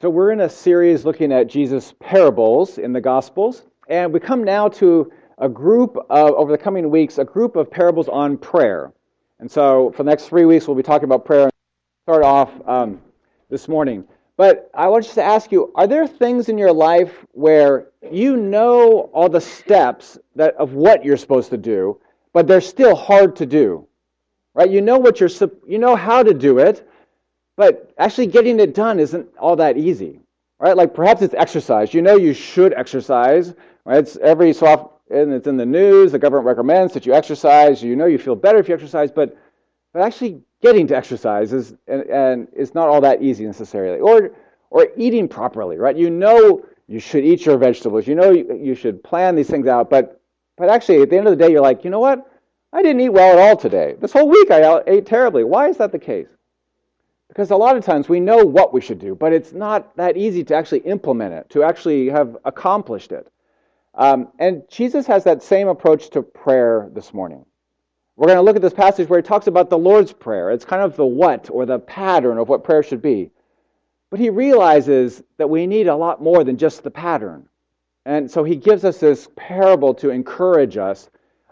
So we're in a series looking at Jesus' parables in the Gospels, and we come now to a group of, over the coming weeks, a group of parables on prayer. And so for the next 3 weeks, we'll be talking about prayer. Start off this morning. But I want just to ask you, are there things in your life where you know all the steps of what you're supposed to do, but they're still hard to do? Right? You know how to do it, but actually getting it done isn't all that easy, right? Like perhaps it's exercise. You know you should exercise, right? It's every so often, and it's in the news. The government recommends that you exercise. You know you feel better if you exercise, but actually getting to exercise is not all that easy necessarily. Or eating properly, right? You know you should eat your vegetables. You know you should plan these things out, but actually at the end of the day, you're like, you know what? I didn't eat well at all today. This whole week I ate terribly. Why is that the case? Because a lot of times we know what we should do, but it's not that easy to actually implement it, to actually have accomplished it. And Jesus has that same approach to prayer this morning. We're going to look at this passage where he talks about the Lord's Prayer. It's kind of the what, or the pattern of what prayer should be. But he realizes that we need a lot more than just the pattern. And so he gives us this parable to encourage us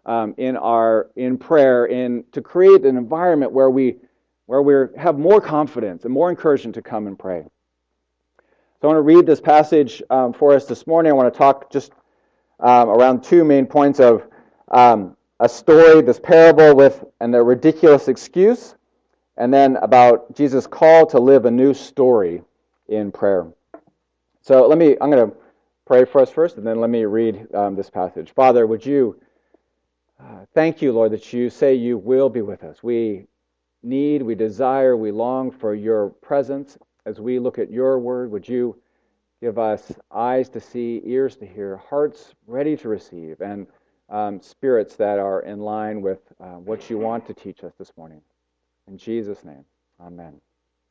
in prayer, to create an environment where we have more confidence and more encouragement to come and pray. So I want to read this passage for us this morning. I want to talk just around two main points of a story, this parable and the ridiculous excuse, and then about Jesus' call to live a new story in prayer. So I'm going to pray for us first, and then let me read this passage. Father, would you thank you, Lord, that you say you will be with us. We desire, we long for your presence as we look at your word. Would you give us eyes to see, ears to hear, hearts ready to receive, and spirits that are in line with what you want to teach us this morning. In Jesus' name, amen.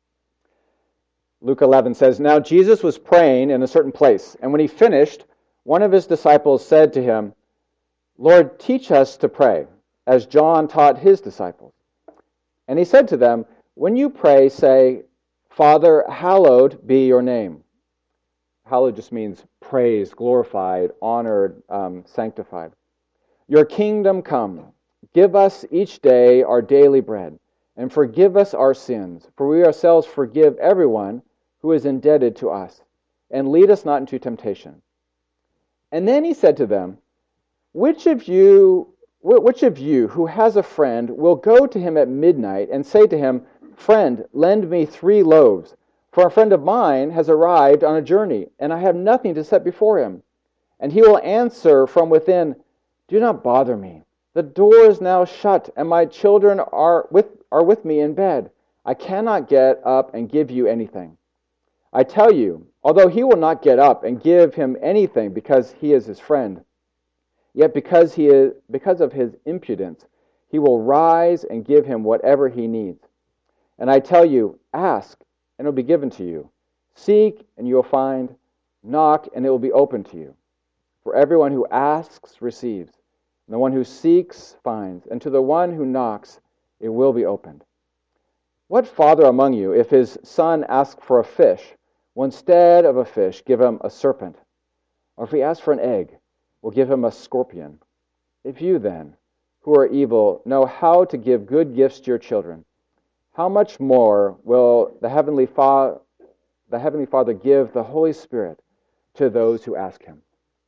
Luke 11 says, Now Jesus was praying in a certain place, and when he finished, one of his disciples said to him, Lord, teach us to pray, as John taught his disciples. And he said to them, When you pray, say, Father, hallowed be your name. Hallowed just means praised, glorified, honored, sanctified. Your kingdom come. Give us each day our daily bread, and forgive us our sins, for we ourselves forgive everyone who is indebted to us, and lead us not into temptation. And then he said to them, Which of you who has a friend will go to him at midnight and say to him, Friend, lend me 3 loaves, for a friend of mine has arrived on a journey, and I have nothing to set before him. And he will answer from within, Do not bother me. The door is now shut, and my children are with me in bed. I cannot get up and give you anything. I tell you, although he will not get up and give him anything because he is his friend, yet because of his impudence, he will rise and give him whatever he needs. And I tell you, ask, and it will be given to you. Seek, and you will find. Knock, and it will be opened to you. For everyone who asks receives, and the one who seeks finds, and to the one who knocks it will be opened. What father among you, if his son asks for a fish, will instead of a fish give him a serpent? Or if he asks for an egg, will give him a scorpion? If you then, who are evil, know how to give good gifts to your children, how much more will the Heavenly Father give the Holy Spirit to those who ask him?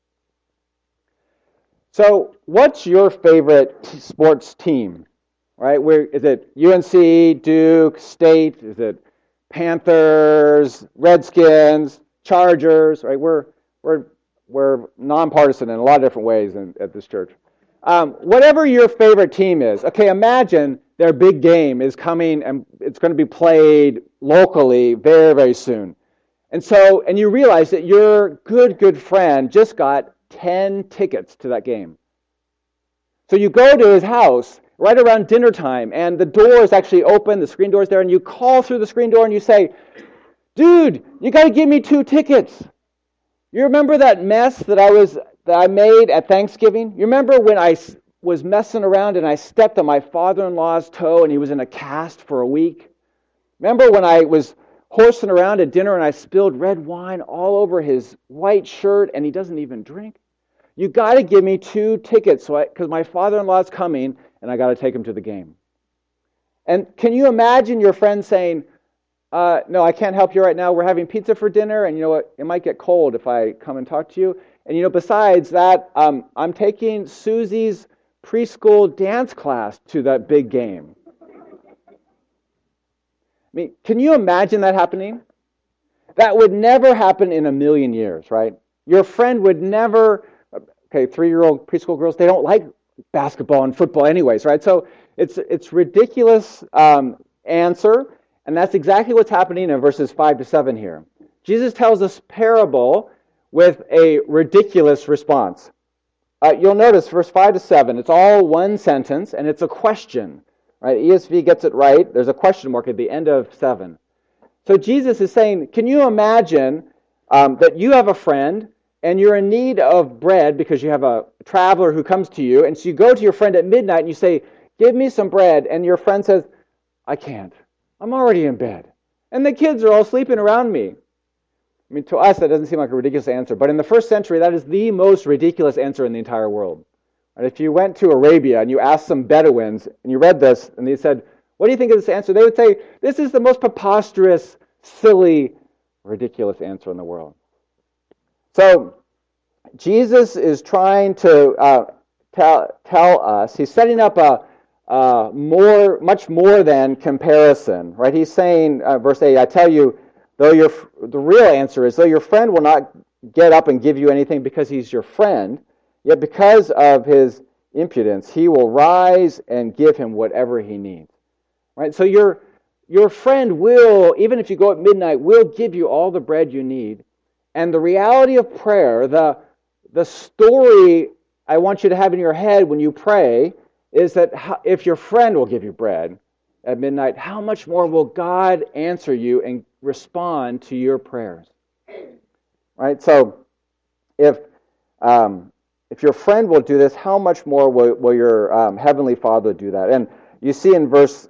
So, what's your favorite sports team? Right? Is it UNC, Duke, State? Is it Panthers, Redskins, Chargers? Right? We're nonpartisan in a lot of different ways at this church. Whatever your favorite team is, okay, imagine their big game is coming and it's going to be played locally very, very soon. And you realize that your good friend just got 10 tickets to that game. So you go to his house right around dinner time, and the door is actually open, the screen door is there, and you call through the screen door and you say, Dude, you got to give me 2 tickets. You remember that mess that I made at Thanksgiving? You remember when I was messing around and I stepped on my father-in-law's toe and he was in a cast for a week? Remember when I was horsing around at dinner and I spilled red wine all over his white shirt and he doesn't even drink. You got to give me 2 tickets because my father-in-law is coming and I got to take him to the game. And can you imagine your friend saying, no, I can't help you right now. We're having pizza for dinner, and you know what? It might get cold if I come and talk to you. And besides that, I'm taking Susie's preschool dance class to that big game. I mean, can you imagine that happening? That would never happen in a million years, right? Your friend would never, 3-year-old preschool girls, they don't like basketball and football anyways, right? So it's ridiculous answer, and that's exactly what's happening in verses 5 to 7 here. Jesus tells this parable with a ridiculous response. You'll notice verse 5 to 7, it's all one sentence, and it's a question. Right? ESV gets it right. There's a question mark at the end of 7. So Jesus is saying, can you imagine that you have a friend and you're in need of bread because you have a traveler who comes to you, and so you go to your friend at midnight and you say, give me some bread, and your friend says, I can't. I'm already in bed. And the kids are all sleeping around me. I mean, to us, that doesn't seem like a ridiculous answer, but in the first century, that is the most ridiculous answer in the entire world. And if you went to Arabia and you asked some Bedouins, and you read this, and they said, what do you think of this answer? They would say, this is the most preposterous, silly, ridiculous answer in the world. So, Jesus is trying to tell us, he's setting up a much more than comparison, right? He's saying, verse 8, I tell you, the real answer is, though your friend will not get up and give you anything because he's your friend, yet because of his impudence, he will rise and give him whatever he needs. Right? So your friend will, even if you go at midnight, will give you all the bread you need. And the reality of prayer, the story I want you to have in your head when you pray is that if your friend will give you bread at midnight, how much more will God answer you and respond to your prayers? Right? So if your friend will do this, how much more will your Heavenly Father do that? And you see in verse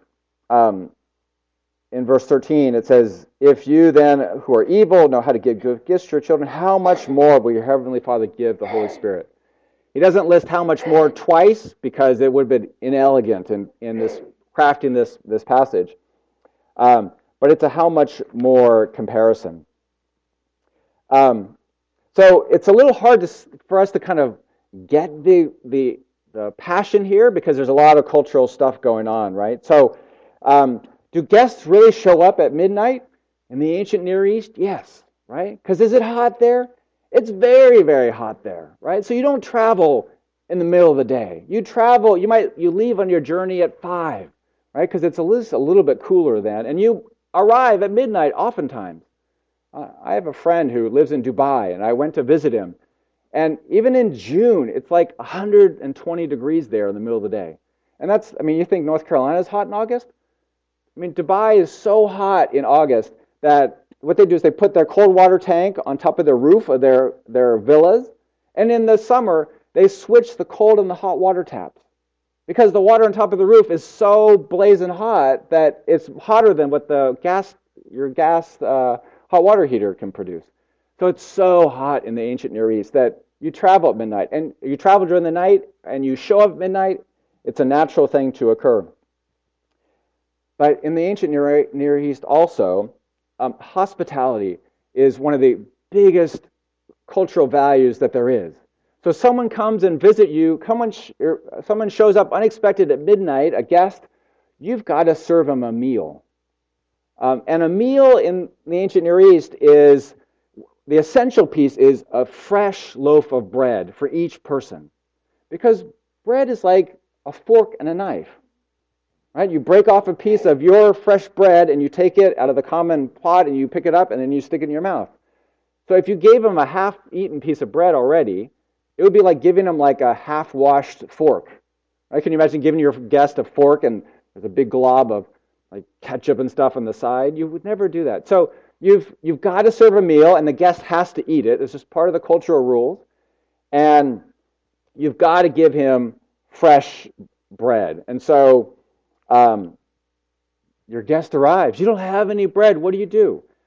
13, it says, if you then, who are evil, know how to give good gifts to your children, how much more will your Heavenly Father give the Holy Spirit? He doesn't list how much more twice, because it would have been inelegant in this crafting this passage. But it's a how much more comparison. So it's a little hard for us to kind of get the passion here, because there's a lot of cultural stuff going on, right? So do guests really show up at midnight in the ancient Near East? Yes, right? Because is it hot there? It's very, very hot there, right? So you don't travel in the middle of the day. You leave on your journey at 5, right? Because it's a little bit cooler then, and you arrive at midnight oftentimes. I have a friend who lives in Dubai, and I went to visit him. And even in June, it's like 120 degrees there in the middle of the day. And you think North Carolina is hot in August? I mean, Dubai is so hot in August that what they do is they put their cold water tank on top of their roof of their villas. And in the summer, they switch the cold and the hot water taps, because the water on top of the roof is so blazing hot that it's hotter than what your gas hot water heater can produce. So it's so hot in the ancient Near East that you travel at midnight. And you travel during the night and you show up at midnight, it's a natural thing to occur. But in the ancient Near East also, hospitality is one of the biggest cultural values that there is. So someone comes and visits you, someone shows up unexpected at midnight, a guest, you've got to serve them a meal. And a meal in the ancient Near East is, the essential piece is a fresh loaf of bread for each person. Because bread is like a fork and a knife. Right? You break off a piece of your fresh bread and you take it out of the common pot and you pick it up and then you stick it in your mouth. So if you gave them a half-eaten piece of bread already, it would be like giving them like a half-washed fork. Right? Can you imagine giving your guest a fork and there's a big glob of like ketchup and stuff on the side? You would never do that. So you've got to serve a meal and the guest has to eat it. It's just part of the cultural rules. And you've got to give him fresh bread. And so your guest arrives. You don't have any bread. What do?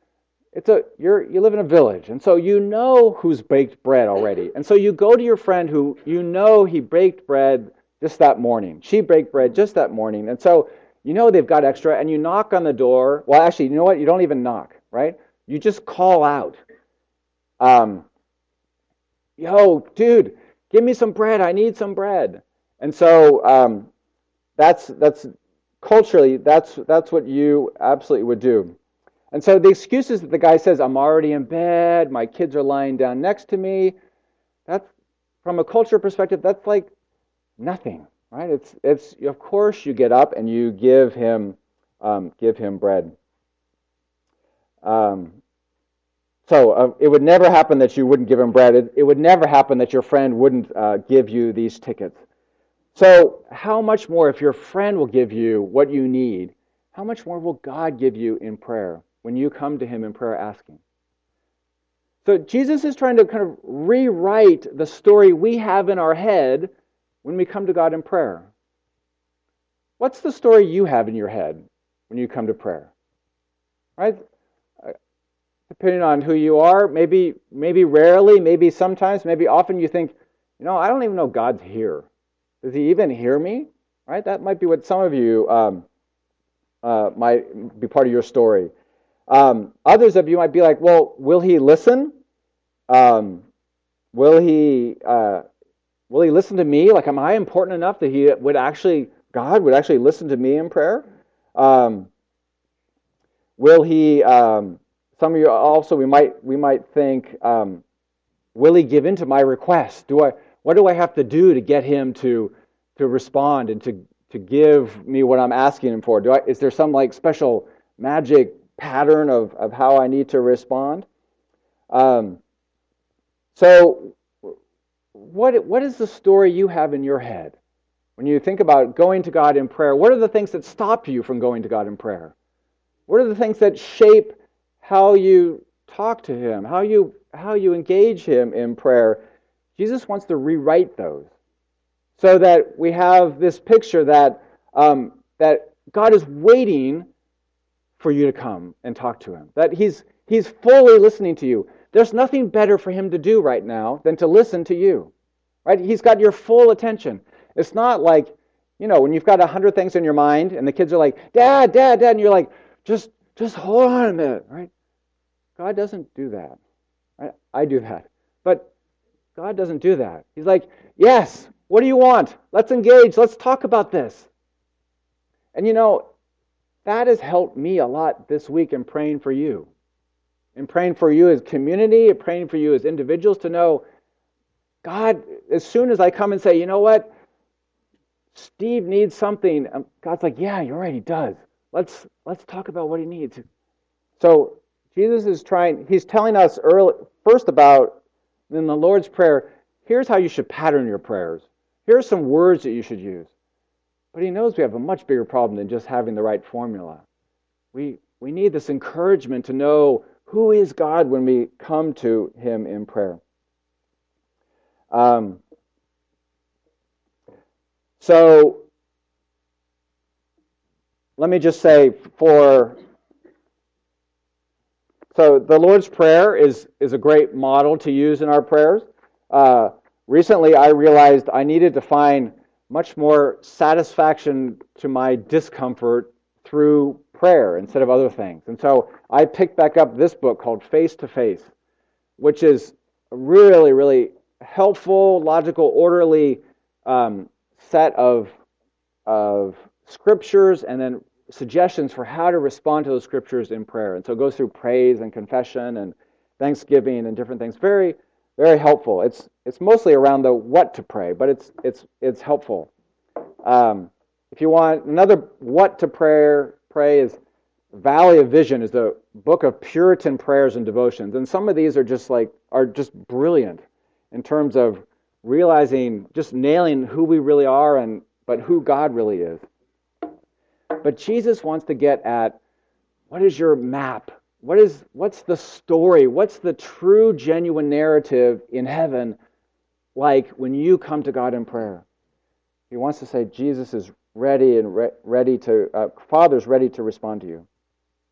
you live in a village, and so you know who's baked bread already. And so you go to your friend who you know he baked bread just that morning. She baked bread just that morning. And so you know they've got extra, and you knock on the door. Well, actually, you know what? You don't even knock, right? You just call out, yo, dude, give me some bread. I need some bread. And so that's culturally, that's what you absolutely would do. And so the excuses that the guy says, I'm already in bed, my kids are lying down next to me, that's, from a culture perspective, that's like nothing, right? It's of course you get up and you give him bread. So it would never happen that you wouldn't give him bread. It would never happen that your friend wouldn't give you these tickets. So how much more, if your friend will give you what you need, how much more will God give you in prayer when you come to him in prayer asking? So Jesus is trying to kind of rewrite the story we have in our head when we come to God in prayer. What's the story you have in your head when you come to prayer? Right? Depending on who you are, maybe rarely, maybe sometimes, maybe often you think, I don't even know God's here. Does he even hear me? Right? That might be what some of you might be part of your story. Others of you might be like, well, will he listen? Will he listen to me? Like, am I important enough that God would actually listen to me in prayer? Will he? Some of you also we might think, will he give in to my request? What do I have to do to get him to respond and to give me what I'm asking him for? Is there some like special magic pattern of how I need to respond? So what is the story you have in your head when you think about going to God in prayer? What are the things that stop you from going to God in prayer? What are the things that shape how you talk to him, how you engage him in prayer? Jesus wants to rewrite those so that we have this picture that God is waiting for you to come and talk to him, that he's fully listening to you. There's nothing better for him to do right now than to listen to you, right? He's got your full attention. It's not like, when you've got 100 things in your mind and the kids are like, Dad, Dad, Dad, and you're like, just hold on a minute, right? God doesn't do that. Right? I do that. But God doesn't do that. He's like, yes, what do you want? Let's engage. Let's talk about this. And that has helped me a lot this week in praying for you. In praying for you as community, and praying for you as individuals to know, God, as soon as I come and say, you know what? Steve needs something. God's like, yeah, you're right, he does. Let's talk about what he needs. So Jesus is he's telling us first about, in the Lord's Prayer, here's how you should pattern your prayers. Here are some words that you should use. But he knows we have a much bigger problem than just having the right formula. We need this encouragement to know who is God when we come to him in prayer. So let me just say so the Lord's Prayer is a great model to use in our prayers. Recently I realized I needed to find much more satisfaction to my discomfort through prayer instead of other things. And so I picked back up this book called Face to Face, which is a really, really helpful, logical, orderly set of scriptures and then suggestions for how to respond to those scriptures in prayer. And so it goes through praise and confession and thanksgiving and different things. Very, very helpful. It's mostly around the what to pray, but it's helpful. If you want another what to pray is Valley of Vision is the book of Puritan prayers and devotions, and some of these are just brilliant in terms of realizing, just nailing who we really are but who God really is. But Jesus wants to get at, what is your map? What's the story? What's the true, genuine narrative in heaven like when you come to God in prayer? He wants to say Jesus is ready and ready to, Father's ready to respond to you.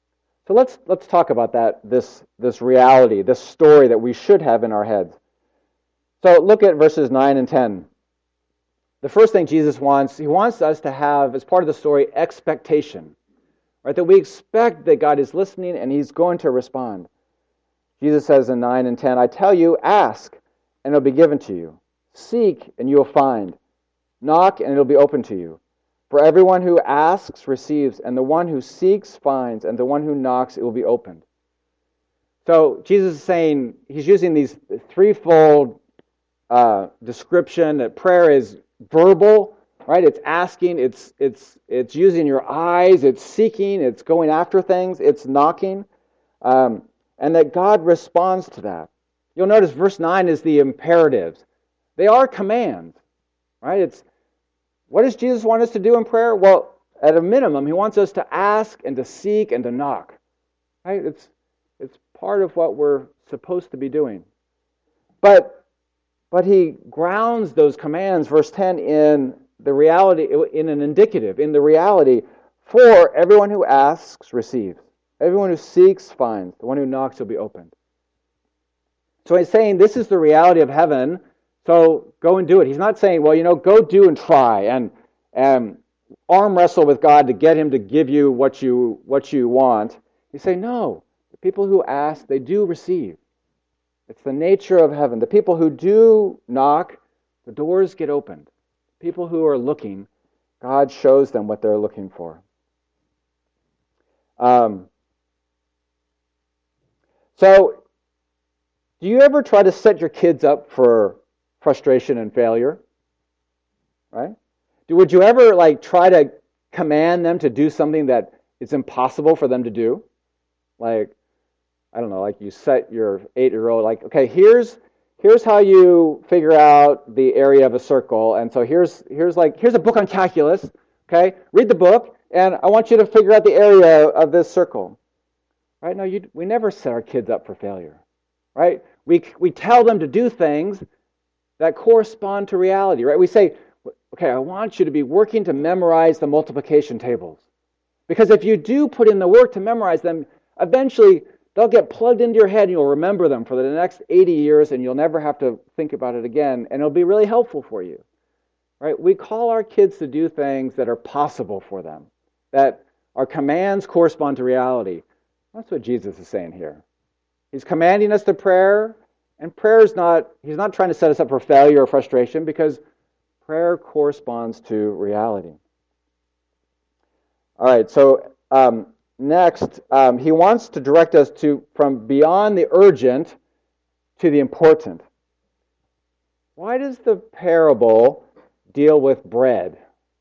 So let's talk about that, this reality, this story that we should have in our heads. So look at verses 9 and 10. The first thing Jesus wants, he wants us to have, as part of the story, expectation. Right? That we expect that God is listening and he's going to respond. Jesus says in 9 and 10, I tell you, ask, and it'll be given to you. Seek, and you will find. Knock, and it'll be open to you. For everyone who asks receives, and the one who seeks finds, and the one who knocks it will be opened. So Jesus is saying, he's using these threefold description that prayer is verbal, right? It's asking, it's using your eyes, it's seeking, it's going after things, it's knocking, and that God responds to that. You'll notice verse 9 is the imperatives. They are commands, right? What does Jesus want us to do in prayer? Well, at a minimum, he wants us to ask and to seek and to knock, right? It's part of what we're supposed to be doing. But he grounds those commands, verse 10, in the reality, in an indicative, in the reality, for everyone who asks receives. Everyone who seeks finds. The one who knocks will be opened. So he's saying this is the reality of heaven, so go and do it. He's not saying, well, go do and try and arm wrestle with God to get him to give you what you want. He's saying, no, the people who ask, they do receive. It's the nature of heaven. The people who do knock, the doors get opened. People who are looking, God shows them what they're looking for. So, do you ever try to set your kids up for frustration and failure? Right? Would you ever try to command them to do something that is impossible for them to do? I don't know, you set your 8-year-old, okay, here's how you figure out the area of a circle, and so here's a book on calculus, okay? Read the book, and I want you to figure out the area of this circle. Right? No, we never set our kids up for failure. Right? We tell them to do things that correspond to reality, right? We say, okay, I want you to be working to memorize the multiplication tables. Because if you do put in the work to memorize them, eventually they'll get plugged into your head and you'll remember them for the next 80 years and you'll never have to think about it again, and it'll be really helpful for you. Right? We call our kids to do things that are possible for them, that our commands correspond to reality. That's what Jesus is saying here. He's commanding us to prayer, and prayer is he's not trying to set us up for failure or frustration, because prayer corresponds to reality. All right, so next, he wants to direct us from beyond the urgent to the important. Why does the parable deal with bread?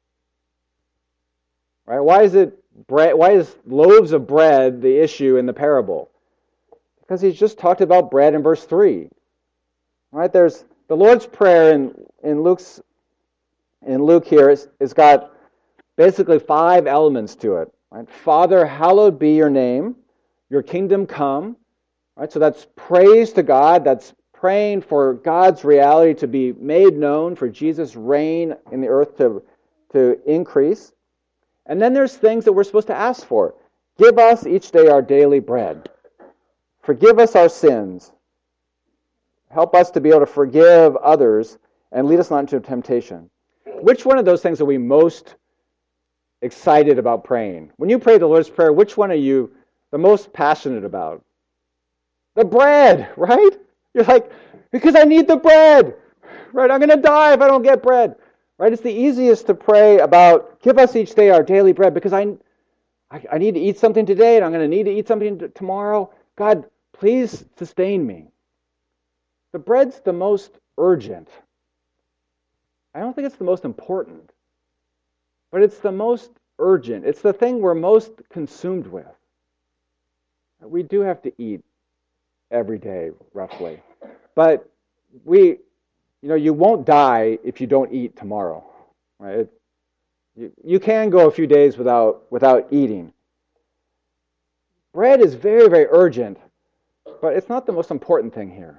Right? Why is loaves of bread the issue in the parable? Because he's just talked about bread in verse 3. Right? There's the Lord's Prayer in Luke here is got basically 5 elements to it. Right? Father, hallowed be your name, your kingdom come. Right? So that's praise to God, that's praying for God's reality to be made known, for Jesus' reign in the earth to increase. And then there's things that we're supposed to ask for. Give us each day our daily bread. Forgive us our sins. Help us to be able to forgive others, and lead us not into temptation. Which one of those things are we most excited about praying? When you pray the Lord's Prayer, which one are you the most passionate about? The bread, right? You're like, because I need the bread. Right? I'm going to die if I don't get bread. Right? It's the easiest to pray about, give us each day our daily bread, because I need to eat something today, and I'm going to need to eat something tomorrow. God, please sustain me. The bread's the most urgent. I don't think it's the most important, but it's the most urgent. It's the thing we're most consumed with. We do have to eat every day, roughly. But you won't die if you don't eat tomorrow, right? You can go a few days without eating. Bread is very, very urgent, but it's not the most important thing here.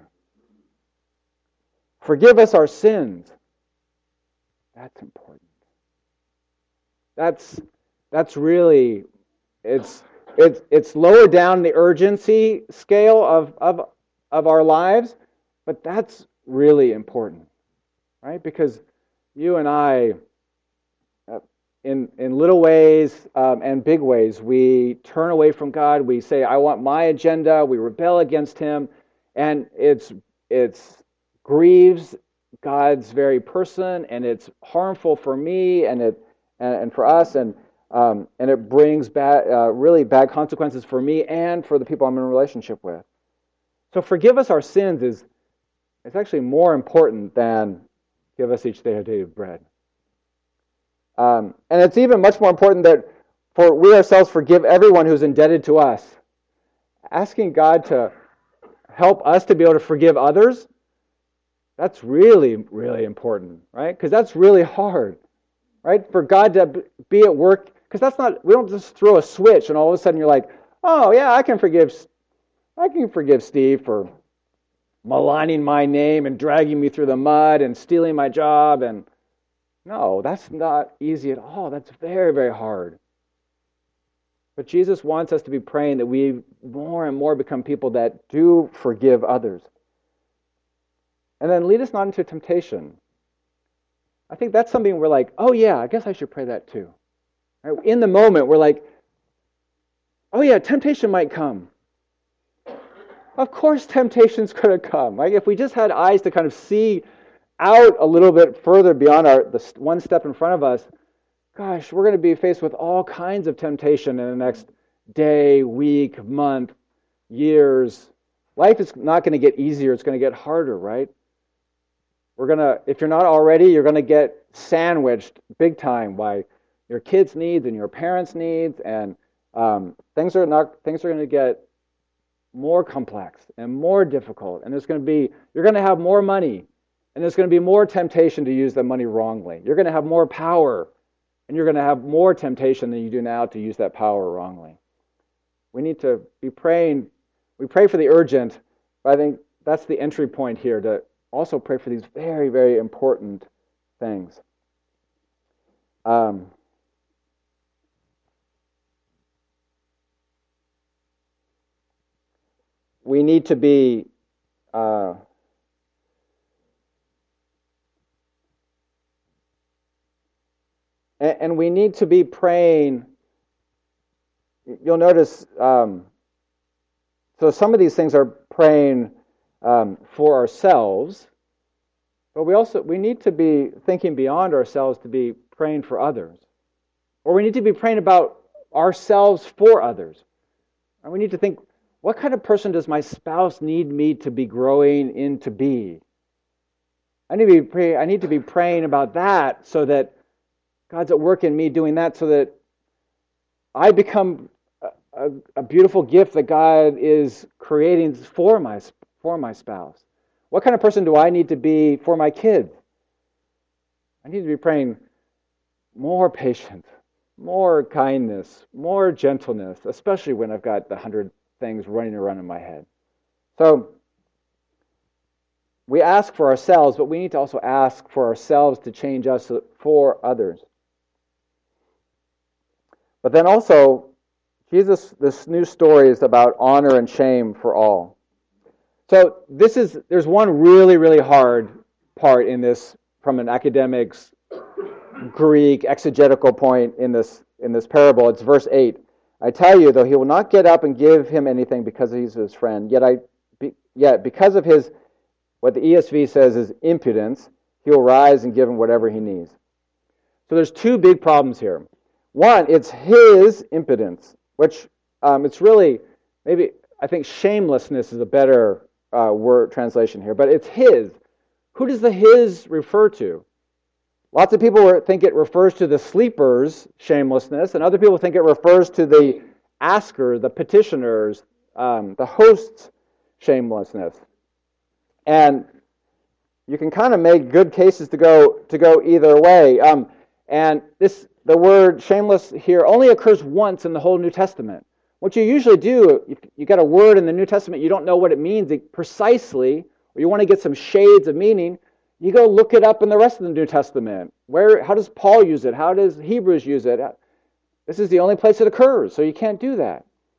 Forgive us our sins. That's important. That's really, it's It's lower down the urgency scale of our lives, but that's really important, right? Because you and I, in little ways and big ways, we turn away from God. We say, "I want my agenda." We rebel against Him, and it's grieves God's very person, and it's harmful for me and for us, and it brings really bad consequences for me and for the people I'm in a relationship with. So forgive us our sins is it's actually more important than give us each day our daily bread. And it's even much more important that for we ourselves forgive everyone who's indebted to us. Asking God to help us to be able to forgive others, that's really, really important, right? Because that's really hard, right? For God to be at work, because that's not, we don't just throw a switch and all of a sudden you're like, oh yeah, I can forgive Steve for maligning my name and dragging me through the mud and stealing my job. And no, that's not easy at all. That's very, very hard. But Jesus wants us to be praying that we more and more become people that do forgive others. And then lead us not into temptation. I think that's something we're like, oh yeah, I guess I should pray that too. Right? In the moment, we're like, oh yeah, temptation might come. Of course temptation's going to come. Right? If we just had eyes to kind of see out a little bit further beyond the one step in front of us, gosh, we're going to be faced with all kinds of temptation in the next day, week, month, years. Life is not going to get easier. It's going to get harder, right? If you're not already, you're going to get sandwiched big time by your kids' needs and your parents' needs, and things are going to get more complex and more difficult. And you're going to have more money, and there's going to be more temptation to use that money wrongly. You're going to have more power, and you're going to have more temptation than you do now to use that power wrongly. We need to be praying. We pray for the urgent, but I think that's the entry point here, to also pray for these very, very important things. We need to be and we need to be praying. You'll notice, so some of these things are praying for ourselves, but we need to be thinking beyond ourselves to be praying for others. Or we need to be praying about ourselves for others. And we need to think, what kind of person does my spouse need me to be growing into be? I need to be praying about that so that God's at work in me doing that so that I become a beautiful gift that God is creating for my spouse. What kind of person do I need to be for my kids? I need to be praying more patience, more kindness, more gentleness, especially when I've got 100 things running around in my head. So we ask for ourselves, but we need to also ask for ourselves to change us for others. But then also, this new story is about honor and shame for all. So there's one really, really hard part in this from an academic's Greek exegetical point in this parable. It's verse 8. I tell you, though he will not get up and give him anything because he's his friend, yet because of his, what the ESV says is impudence, he will rise and give him whatever he needs. So there's two big problems here. One, it's his impudence, which it's really, maybe, I think shamelessness is a better word translation here, but it's his. Who does the his refer to? Lots of people think it refers to the sleeper's shamelessness, and other people think it refers to the asker, the petitioners, the host's shamelessness. And you can kind of make good cases to go either way. And the word shameless here only occurs once in the whole New Testament. What you usually do, if you get a word in the New Testament, you don't know what it means precisely, or you want to get some shades of meaning, you go look it up in the rest of the New Testament. How does Paul use it? How does Hebrews use it? This is the only place it occurs, so you can't do that.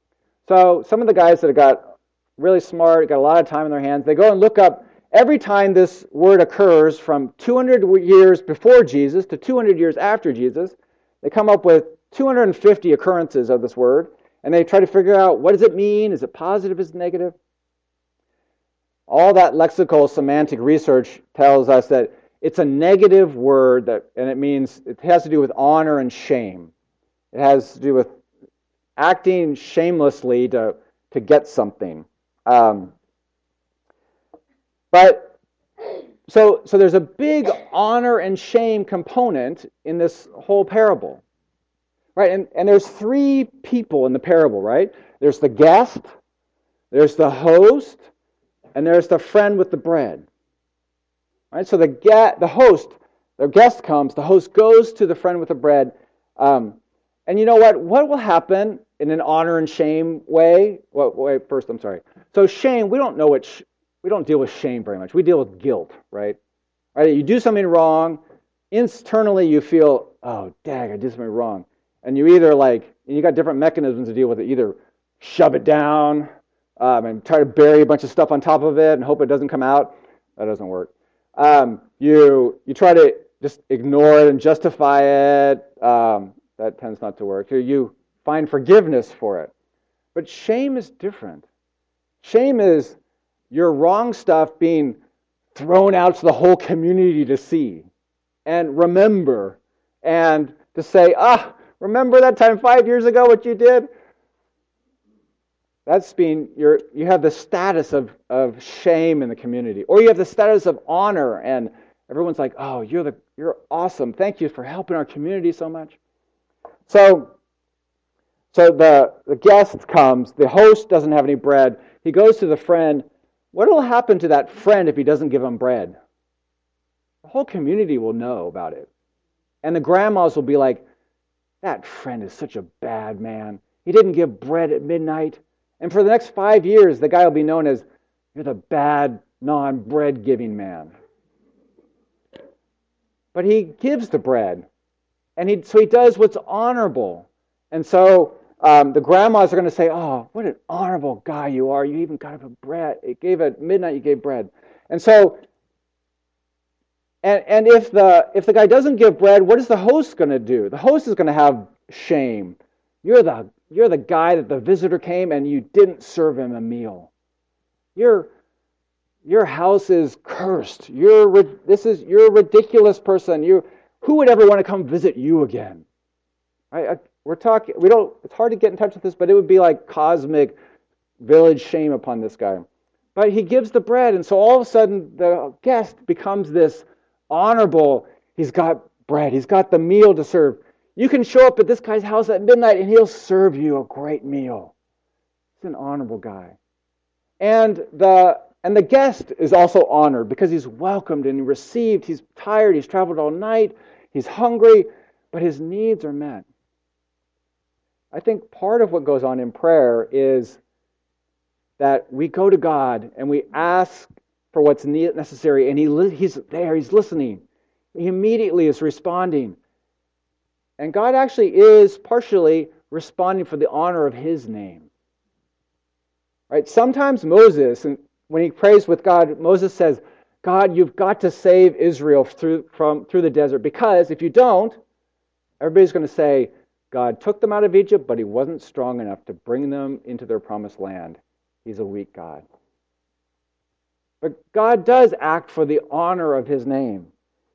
So some of the guys that have got really smart, got a lot of time in their hands, they go and look up every time this word occurs from 200 years before Jesus to 200 years after Jesus. They come up with 250 occurrences of this word, and they try to figure out, what does it mean? Is it positive? Is it negative? All that lexical semantic research tells us that it's a negative word, and it has to do with honor and shame. It has to do with acting shamelessly to get something. But so there's a big honor and shame component in this whole parable, right? And there's three people in the parable, right? There's the guest, there's the host, and there's the friend with the bread. Right? So the guest comes, the host goes to the friend with the bread. And you know what? What will happen in an honor and shame way? So shame, we don't deal with shame very much. We deal with guilt, right? Right? You do something wrong, internally you feel, oh, dag, I did something wrong. And you either you got different mechanisms to deal with it. Either shove it down and try to bury a bunch of stuff on top of it and hope it doesn't come out. That doesn't work. You try to just ignore it and justify it. That tends not to work. You find forgiveness for it. But shame is different. Shame is your wrong stuff being thrown out to the whole community to see and remember, and to say, remember that time 5 years ago what you did? That's you have the status of shame in the community. Or you have the status of honor, and everyone's like, oh, you're awesome. Thank you for helping our community so much. So the guest comes, the host doesn't have any bread. He goes to the friend. What will happen to that friend if he doesn't give him bread? The whole community will know about it. And the grandmas will be like, that friend is such a bad man. He didn't give bread at midnight. And for the next 5 years, the guy will be known as, you're the bad, non-bread giving man. But he gives the bread. And so he does what's honorable. And so the grandmas are going to say, oh, what an honorable guy you are. You even got up a bread. At midnight, you gave bread. And so, and if the guy doesn't give bread, what is the host going to do? The host is going to have shame. You're the guy that the visitor came and you didn't serve him a meal. Your house is cursed. You're a ridiculous person. Who would ever want to come visit you again? It's hard to get in touch with this, but it would be like cosmic village shame upon this guy. But he gives the bread, and so all of a sudden the guest becomes this honorable. He's got bread. He's got the meal to serve. You can show up at this guy's house at midnight and he'll serve you a great meal. He's an honorable guy. And the guest is also honored because he's welcomed and received. He's tired. He's traveled all night. He's hungry, but his needs are met. I think part of what goes on in prayer is that we go to God and we ask for what's necessary, and He's there. He's listening. He immediately is responding. And God actually is partially responding for the honor of His name. Right? Sometimes Moses, when he prays with God, Moses says, God, you've got to save Israel through the desert, because if you don't, everybody's going to say, God took them out of Egypt, but He wasn't strong enough to bring them into their promised land. He's a weak God. But God does act for the honor of His name.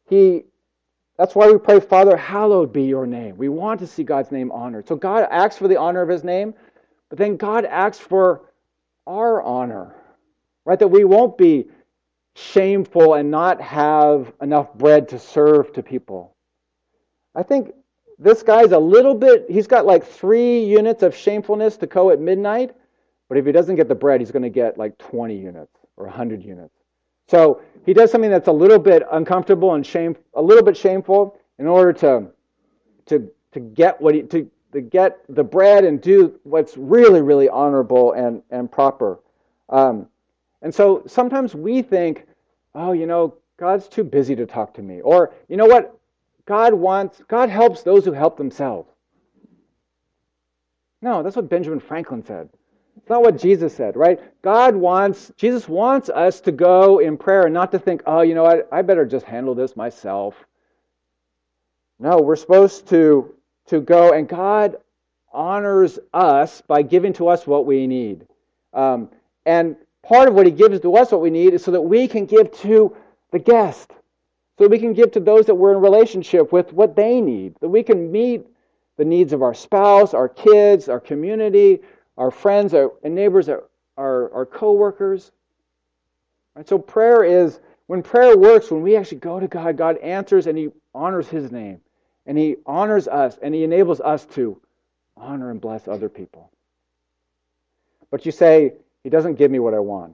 That's why we pray, Father, hallowed be your name. We want to see God's name honored. So God acts for the honor of His name, but then God acts for our honor, right? That we won't be shameful and not have enough bread to serve to people. I think this guy's he's got like 3 units of shamefulness to go at midnight, but if he doesn't get the bread, he's going to get like 20 units or 100 units. So he does something that's a little bit uncomfortable and a little bit shameful in order to get to get the bread and do what's really, really honorable and proper. And so sometimes we think, oh, God's too busy to talk to me. Or, you know what? God helps those who help themselves. No, that's what Benjamin Franklin said. It's not what Jesus said, right? Jesus wants us to go in prayer and not to think, oh, you know what, I better just handle this myself. No, we're supposed to go, and God honors us by giving to us what we need. And part of what He gives to us what we need is so that we can give to the guest, so we can give to those that we're in relationship with what they need, that we can meet the needs of our spouse, our kids, our community, our friends, and neighbors, our co-workers. And so when prayer works, when we actually go to God, God answers and He honors His name. And He honors us, and He enables us to honor and bless other people. But you say, He doesn't give me what I want.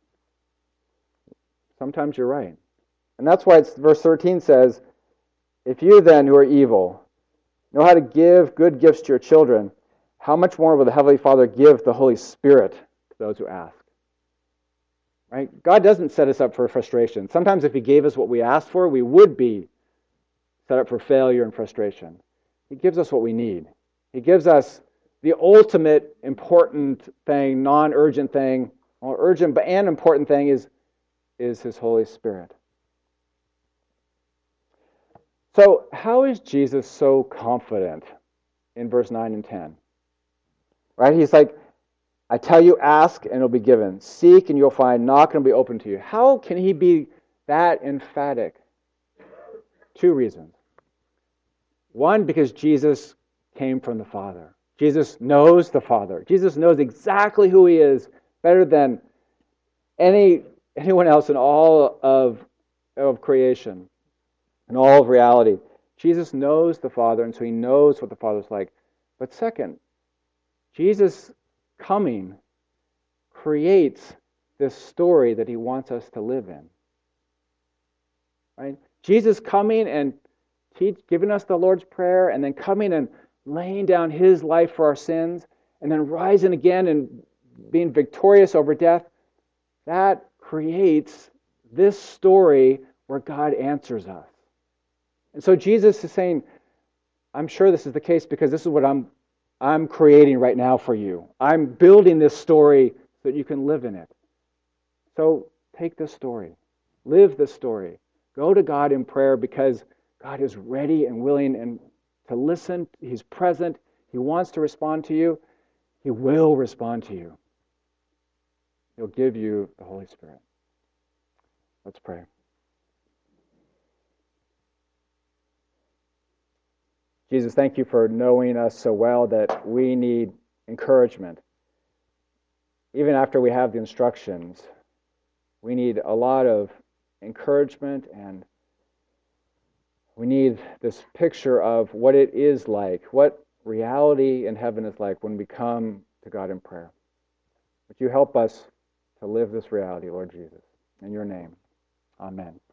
Sometimes you're right. And that's why verse 13 says, if you then who are evil know how to give good gifts to your children, how much more will the Heavenly Father give the Holy Spirit to those who ask? Right? God doesn't set us up for frustration. Sometimes if He gave us what we asked for, we would be set up for failure and frustration. He gives us what we need. He gives us the ultimate important thing, non-urgent thing, or urgent but and important thing is His Holy Spirit. So how is Jesus so confident in verse 9 and 10? Right? He's like, I tell you, ask and it'll be given. Seek and you'll find. Knock and it'll be open to you. How can He be that emphatic? Two reasons. One, because Jesus came from the Father. Jesus knows the Father. Jesus knows exactly who He is better than anyone else in all of creation and all of reality. Jesus knows the Father, and so He knows what the Father's like. But second, Jesus coming creates this story that He wants us to live in. Right? Jesus coming and giving us the Lord's Prayer, and then coming and laying down His life for our sins, and then rising again and being victorious over death, that creates this story where God answers us. And so Jesus is saying, I'm sure this is the case because this is what I'm creating right now for you. I'm building this story so that you can live in it. So take this story. Live this story. Go to God in prayer because God is ready and willing and to listen. He's present. He wants to respond to you. He will respond to you. He'll give you the Holy Spirit. Let's pray. Jesus, thank You for knowing us so well that we need encouragement. Even after we have the instructions, we need a lot of encouragement, and we need this picture of what it is like, what reality in heaven is like when we come to God in prayer. Would You help us to live this reality, Lord Jesus? In Your name, amen.